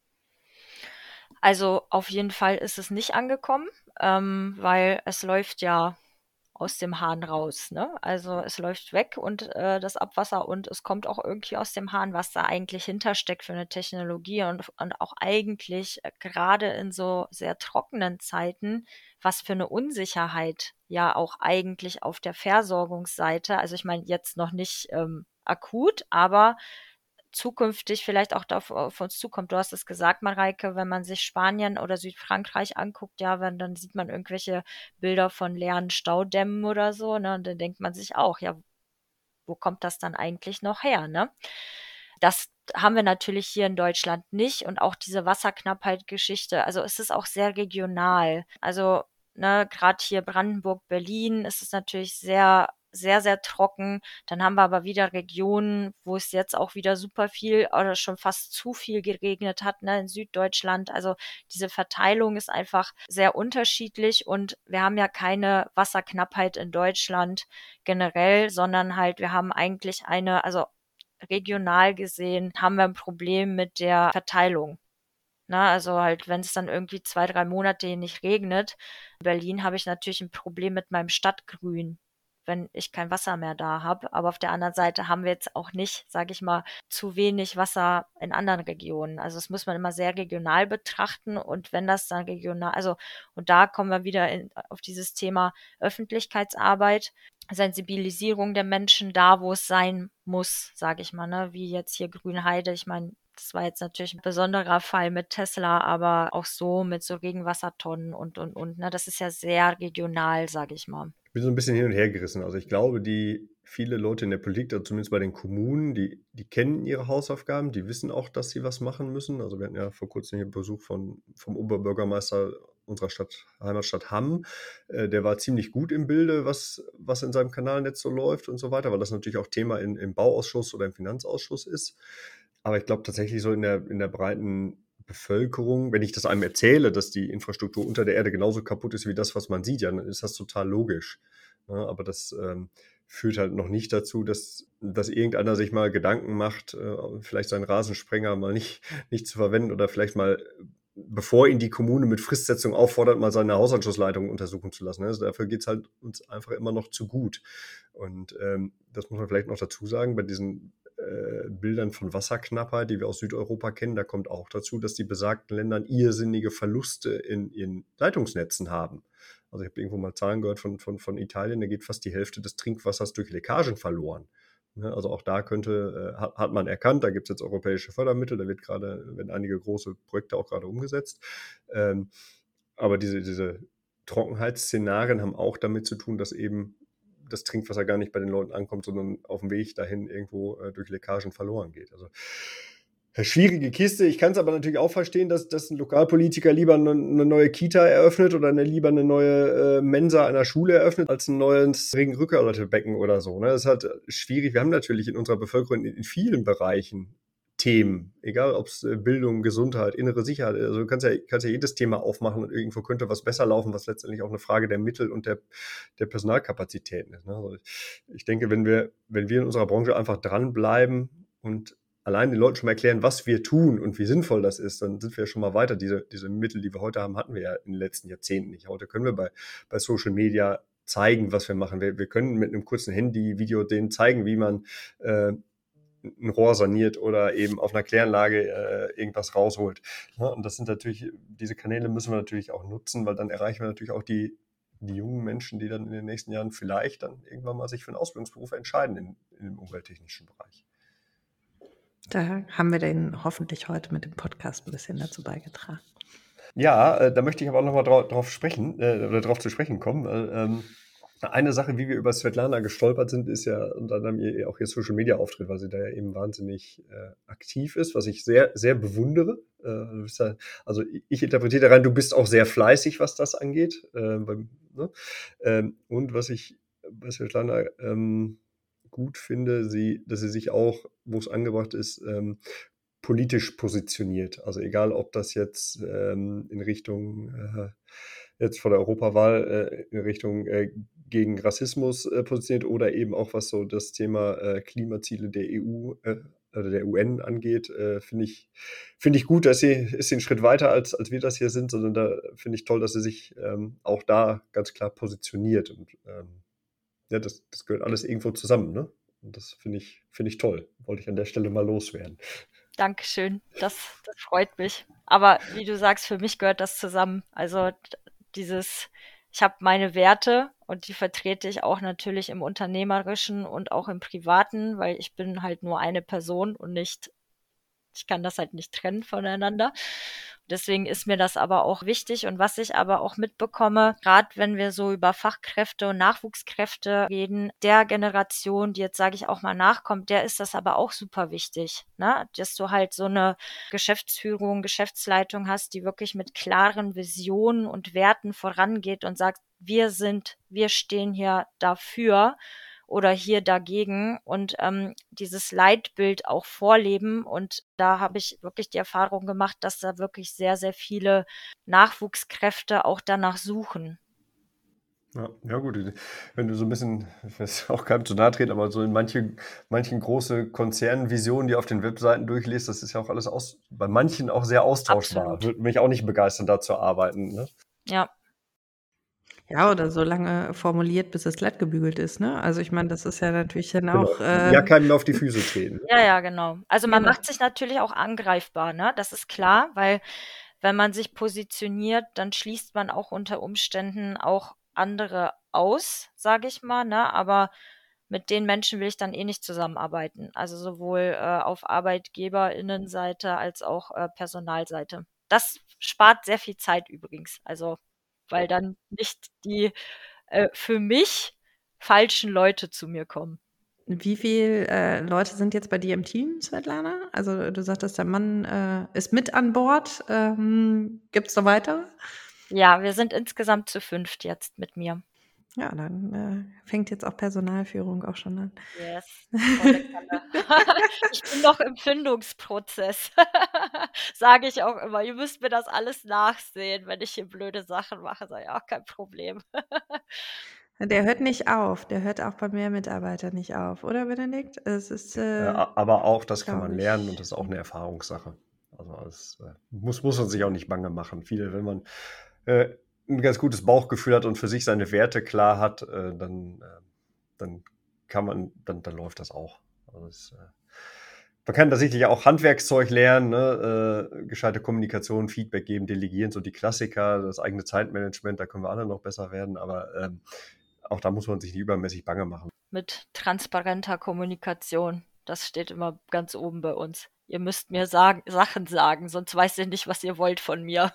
Also auf jeden Fall ist es nicht angekommen, ähm, weil es läuft ja aus dem Hahn raus, ne? Also es läuft weg und äh, das Abwasser und es kommt auch irgendwie aus dem Hahn, was da eigentlich hintersteckt für eine Technologie und, und auch eigentlich äh, gerade in so sehr trockenen Zeiten, was für eine Unsicherheit ja auch eigentlich auf der Versorgungsseite, also ich meine jetzt noch nicht ähm, akut, aber zukünftig vielleicht auch auf, auf uns zukommt. Du hast es gesagt, Mareike, wenn man sich Spanien oder Südfrankreich anguckt, ja, wenn, dann sieht man irgendwelche Bilder von leeren Staudämmen oder so, ne? Und dann denkt man sich auch, ja, wo kommt das dann eigentlich noch her, ne? Das haben wir natürlich hier in Deutschland nicht und auch diese Wasserknappheit-Geschichte. Also es ist auch sehr regional. Also, ne, gerade hier Brandenburg, Berlin ist es natürlich sehr, sehr, sehr trocken. Dann haben wir aber wieder Regionen, wo es jetzt auch wieder super viel oder schon fast zu viel geregnet hat, ne, in Süddeutschland. Also diese Verteilung ist einfach sehr unterschiedlich und wir haben ja keine Wasserknappheit in Deutschland generell, sondern halt, wir haben eigentlich eine, also regional gesehen, haben wir ein Problem mit der Verteilung. Na, also halt, wenn es dann irgendwie zwei, drei Monate hier nicht regnet. In Berlin habe ich natürlich ein Problem mit meinem Stadtgrün, wenn ich kein Wasser mehr da habe. Aber auf der anderen Seite haben wir jetzt auch nicht, sage ich mal, zu wenig Wasser in anderen Regionen. Also das muss man immer sehr regional betrachten und wenn das dann regional, also und da kommen wir wieder in, auf dieses Thema Öffentlichkeitsarbeit, Sensibilisierung der Menschen da, wo es sein muss, sage ich mal, ne? Wie jetzt hier Grünheide. Ich meine, das war jetzt natürlich ein besonderer Fall mit Tesla, aber auch so mit so Regenwassertonnen und, und, und. Ne? Das ist ja sehr regional, sage ich mal. Ich bin so ein bisschen hin und her gerissen. Also ich glaube, die viele Leute in der Politik, also zumindest bei den Kommunen, die, die kennen ihre Hausaufgaben, die wissen auch, dass sie was machen müssen. Also wir hatten ja vor kurzem hier Besuch von, vom Oberbürgermeister unserer Stadt, Heimatstadt Hamm. Äh, der war ziemlich gut im Bilde, was, was in seinem Kanalnetz so läuft und so weiter, weil das natürlich auch Thema in, im Bauausschuss oder im Finanzausschuss ist. Aber ich glaube tatsächlich so in der, in der breiten Bevölkerung, wenn ich das einem erzähle, dass die Infrastruktur unter der Erde genauso kaputt ist wie das, was man sieht, ja, dann ist das total logisch. Ja, aber das ähm, führt halt noch nicht dazu, dass, dass irgendeiner sich mal Gedanken macht, äh, vielleicht seinen Rasensprenger mal nicht, nicht zu verwenden oder vielleicht mal, bevor ihn die Kommune mit Fristsetzung auffordert, mal seine Hausanschlussleitung untersuchen zu lassen. Also dafür geht es halt uns einfach immer noch zu gut. Und ähm, das muss man vielleicht noch dazu sagen, bei diesen äh, Bildern von Wasserknappheit, die wir aus Südeuropa kennen, da kommt auch dazu, dass die besagten Länder irrsinnige Verluste in ihren Leitungsnetzen haben. Also ich habe irgendwo mal Zahlen gehört von, von, von Italien, da geht fast die Hälfte des Trinkwassers durch Leckagen verloren. Ne, also auch da könnte, äh, hat, hat man erkannt, da gibt es jetzt europäische Fördermittel, da wird gerade, werden einige große Projekte auch gerade umgesetzt. Ähm, aber diese, diese Trockenheitsszenarien haben auch damit zu tun, dass eben das Trinkwasser gar nicht bei den Leuten ankommt, sondern auf dem Weg dahin irgendwo äh, durch Leckagen verloren geht. Also schwierige Kiste. Ich kann es aber natürlich auch verstehen, dass, dass ein Lokalpolitiker lieber eine, eine neue Kita eröffnet oder eine, lieber eine neue äh, Mensa einer Schule eröffnet, als ein neues Regenrückerbecken oder so. Ne? Das ist halt schwierig. Wir haben natürlich in unserer Bevölkerung in, in vielen Bereichen Themen, egal ob es Bildung, Gesundheit, innere Sicherheit, also du kannst ja, kannst ja jedes Thema aufmachen und irgendwo könnte was besser laufen, was letztendlich auch eine Frage der Mittel und der, der Personalkapazitäten ist. Ne? Also ich denke, wenn wir, wenn wir in unserer Branche einfach dranbleiben und allein den Leuten schon mal erklären, was wir tun und wie sinnvoll das ist, dann sind wir schon mal weiter. Diese, diese Mittel, die wir heute haben, hatten wir ja in den letzten Jahrzehnten nicht. Heute können wir bei, bei Social Media zeigen, was wir machen. Wir, wir können mit einem kurzen Handy-Video denen zeigen, wie man äh, ein Rohr saniert oder eben auf einer Kläranlage äh, irgendwas rausholt. Ja, und das sind natürlich, diese Kanäle müssen wir natürlich auch nutzen, weil dann erreichen wir natürlich auch die, die jungen Menschen, die dann in den nächsten Jahren vielleicht dann irgendwann mal sich für einen Ausbildungsberuf entscheiden in, in dem umwelttechnischen Bereich. Da haben wir den hoffentlich heute mit dem Podcast ein bisschen dazu beigetragen. Ja, äh, da möchte ich aber auch nochmal drauf, drauf sprechen, äh, oder drauf zu sprechen kommen. Weil, ähm, eine Sache, wie wir über Svetlana gestolpert sind, ist ja unter anderem ihr, auch ihr Social-Media-Auftritt, weil sie da ja eben wahnsinnig äh, aktiv ist, was ich sehr, sehr bewundere. Äh, ja, also ich interpretiere da rein, du bist auch sehr fleißig, was das angeht. Äh, beim, ne? ähm, und was ich bei Svetlana ähm, gut finde, sie, dass sie sich auch, wo es angebracht ist, ähm, politisch positioniert. Also egal, ob das jetzt ähm, in Richtung äh, jetzt vor der Europawahl äh, in Richtung äh, gegen Rassismus äh, positioniert oder eben auch was so das Thema äh, Klimaziele der E U äh, oder der U N angeht, äh, finde ich, finde ich gut, dass sie ist sie einen Schritt weiter als, als wir das hier sind, sondern da finde ich toll, dass sie sich ähm, auch da ganz klar positioniert. Und ähm, ja, das, das gehört alles irgendwo zusammen, ne? Und das finde ich, finde ich toll. Wollte ich an der Stelle mal loswerden. Dankeschön, das, das freut mich. Aber wie du sagst, für mich gehört das zusammen. Also d- dieses, ich habe meine Werte und die vertrete ich auch natürlich im Unternehmerischen und auch im Privaten, weil ich bin halt nur eine Person und nicht, ich kann das halt nicht trennen voneinander. Deswegen ist mir das aber auch wichtig. Und was ich aber auch mitbekomme, gerade wenn wir so über Fachkräfte und Nachwuchskräfte reden, der Generation, die jetzt, sage ich auch mal, nachkommt, der ist das aber auch super wichtig, ne? Dass du halt so eine Geschäftsführung, Geschäftsleitung hast, die wirklich mit klaren Visionen und Werten vorangeht und sagt, wir sind, wir stehen hier dafür oder hier dagegen und ähm, dieses Leitbild auch vorleben. Und da habe ich wirklich die Erfahrung gemacht, dass da wirklich sehr, sehr viele Nachwuchskräfte auch danach suchen. Ja, ja gut, wenn du so ein bisschen, ich weiß auch keinem zu nahe treten, aber so in manche, manchen große Konzernvisionen, die auf den Webseiten durchliest, das ist ja auch alles aus, bei manchen auch sehr austauschbar. Absolut. Würde mich auch nicht begeistern, da zu arbeiten. Ne? Ja, Ja, oder so lange formuliert, bis es glatt gebügelt ist, ne? Also ich meine, das ist ja natürlich dann Genau. auch, äh, Ja, keinem mehr auf die Füße treten. ja, ja, genau. Also man Genau. macht sich natürlich auch angreifbar, ne? Das ist klar, weil wenn man sich positioniert, dann schließt man auch unter Umständen auch andere aus, sage ich mal, ne? Aber mit den Menschen will ich dann eh nicht zusammenarbeiten. Also sowohl äh, auf ArbeitgeberInnenseite als auch äh, Personalseite. Das spart sehr viel Zeit übrigens. Also, weil dann nicht die äh, für mich falschen Leute zu mir kommen. Wie viel äh, Leute sind jetzt bei dir im Team, Svetlana? Also du sagtest, der Mann äh, ist mit an Bord. Ähm, Gibt es noch weitere? Ja, wir sind insgesamt zu fünft jetzt mit mir. Ja, dann äh, fängt jetzt auch Personalführung auch schon an. Yes, volle Kanne. Ich bin noch im Findungsprozess. Sage ich auch immer. Ihr müsst mir das alles nachsehen, wenn ich hier blöde Sachen mache. Sage ich auch kein Problem. Der hört nicht auf. Der hört auch bei mehr Mitarbeitern nicht auf, oder Benedikt? Es ist, Äh, äh, aber auch das kann glaub man ich. lernen und das ist auch eine Erfahrungssache. Also es äh, muss, muss man sich auch nicht bange machen. Viele, wenn man äh, ein ganz gutes Bauchgefühl hat und für sich seine Werte klar hat, äh, dann, äh, dann kann man, dann, dann läuft das auch. Also es, äh, man kann tatsächlich auch Handwerkszeug lernen, ne? äh, gescheite Kommunikation, Feedback geben, delegieren, so die Klassiker, das eigene Zeitmanagement, da können wir alle noch besser werden, aber ähm, auch da muss man sich nicht übermäßig bange machen. Mit transparenter Kommunikation. Das steht immer ganz oben bei uns. Ihr müsst mir sagen, Sachen sagen, sonst weiß ich nicht, was ihr wollt von mir.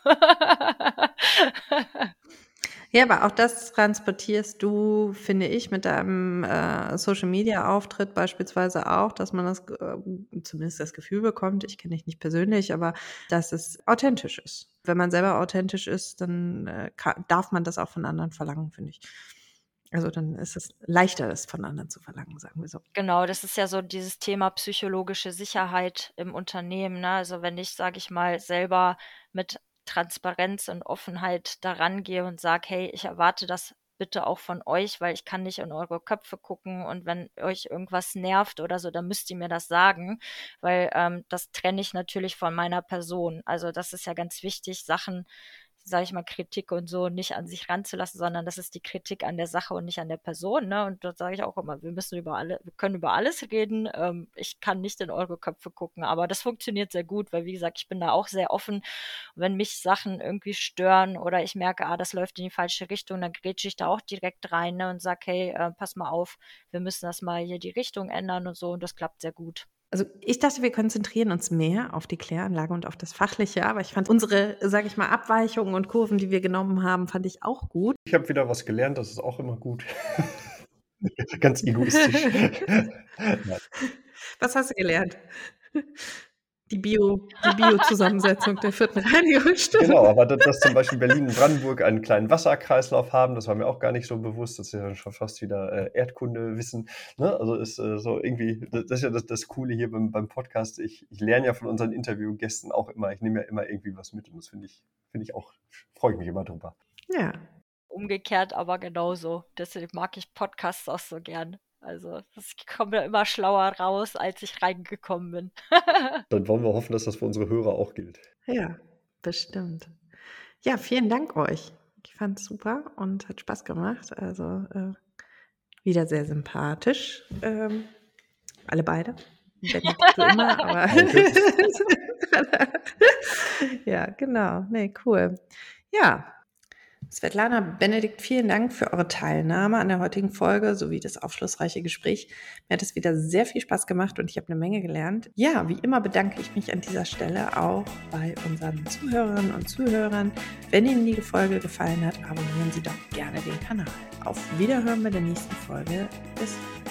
Ja, aber auch das transportierst du, finde ich, mit deinem äh, Social-Media-Auftritt beispielsweise auch, dass man das äh, zumindest das Gefühl bekommt, ich kenne dich nicht persönlich, aber dass es authentisch ist. Wenn man selber authentisch ist, dann äh, ka- darf man das auch von anderen verlangen, finde ich. Also dann ist es leichter, das von anderen zu verlangen, sagen wir so. Genau, das ist ja so dieses Thema psychologische Sicherheit im Unternehmen, ne? Also wenn ich, sage ich mal, selber mit Transparenz und Offenheit daran gehe und sage, hey, ich erwarte das bitte auch von euch, weil ich kann nicht in eure Köpfe gucken und wenn euch irgendwas nervt oder so, dann müsst ihr mir das sagen, weil ähm, das trenne ich natürlich von meiner Person. Also das ist ja ganz wichtig, Sachen, sage ich mal, Kritik und so nicht an sich ranzulassen, sondern das ist die Kritik an der Sache und nicht an der Person, ne? Und da sage ich auch immer, wir müssen über alle, wir können über alles reden. Ähm, ich kann nicht in eure Köpfe gucken, aber das funktioniert sehr gut, weil wie gesagt, ich bin da auch sehr offen. Und wenn mich Sachen irgendwie stören oder ich merke, ah, das läuft in die falsche Richtung, dann grätsche ich da auch direkt rein, ne? Und sage, hey, äh, pass mal auf, wir müssen das mal hier die Richtung ändern und so und das klappt sehr gut. Also ich dachte, wir konzentrieren uns mehr auf die Kläranlage und auf das Fachliche, aber ich fand unsere, sage ich mal, Abweichungen und Kurven, die wir genommen haben, fand ich auch gut. Ich habe wieder was gelernt, das ist auch immer gut. Ganz egoistisch. Nein. Was hast du gelernt? Die Bio, die Bio-Zusammensetzung der vierten Reinigungsstufe. Genau, aber dass, dass zum Beispiel Berlin und Brandenburg einen kleinen Wasserkreislauf haben, das war mir auch gar nicht so bewusst. Das ist ja schon fast wieder äh, Erdkundewissen. Ne? Also ist äh, so irgendwie, das, das ist ja das, das Coole hier beim, beim Podcast. Ich, ich lerne ja von unseren Interviewgästen auch immer, ich nehme ja immer irgendwie was mit und das finde ich, finde ich auch, freue ich mich immer drüber. Ja. umgekehrt aber genauso. Deswegen mag ich Podcasts auch so gern. Also, ich komme da immer schlauer raus, als ich reingekommen bin. Dann wollen wir hoffen, dass das für unsere Hörer auch gilt. Ja, bestimmt. Ja, vielen Dank euch. Ich fand es super und hat Spaß gemacht. Also äh, wieder sehr sympathisch. Ähm, alle beide. Benedikt wie immer, aber ja, genau. Nee, cool. Ja. Svetlana, Benedikt, vielen Dank für eure Teilnahme an der heutigen Folge sowie das aufschlussreiche Gespräch. Mir hat es wieder sehr viel Spaß gemacht und ich habe eine Menge gelernt. Ja, wie immer bedanke ich mich an dieser Stelle auch bei unseren Zuhörerinnen und Zuhörern. Wenn Ihnen die Folge gefallen hat, abonnieren Sie doch gerne den Kanal. Auf Wiederhören bei der nächsten Folge des